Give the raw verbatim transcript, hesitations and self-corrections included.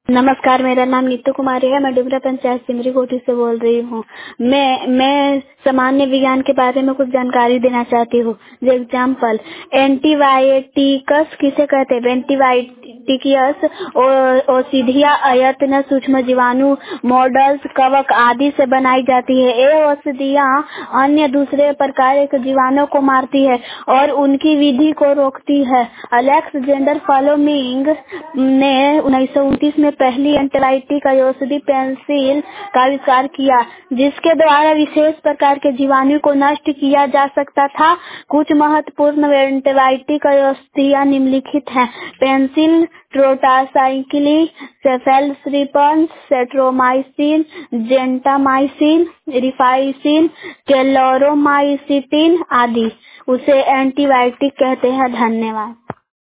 नमस्कार, मेरा नाम नीतू कुमारी है। मैं डुमरा पंचायत सिमरी कोठी से बोल रही हूँ। मैं मैं सामान्य विज्ञान के बारे में कुछ जानकारी देना चाहती हूँ। जो एग्जाम्पल, एंटीबायोटिक्स किसे कहते हैं? एंटीबायोटिक्स औषधियाँ अयत्न सूक्ष्म जीवाणु, मॉडल्स, कवक आदि से बनाई जाती है। ये औषधियाँ अन्य दूसरे प्रकार के जीवाणुओं को मारती है और उनकी वृद्धि को रोकती है। अलेक्जेंडर फ्लेमिंग ने उन्नीस सौ उनतीस में पहली एंटीबायोटिक औषधि पेनिसिलिन का आविष्कार किया, जिसके द्वारा विशेष प्रकार के जीवाणु को नष्ट किया जा सकता था। कुछ महत्वपूर्ण एंटीबायोटिक औषधियाँ निम्नलिखित हैं: पेनिसिलिन, ट्रोडासाइक्लिन, सेफेलोस्प्रिन, सेट्रोमाइसिन, जेंटामाइसिन, रिफाम्पिसिन, क्लोरामाइसिन आदि। उसे एंटीबायोटिक कहते हैं। धन्यवाद।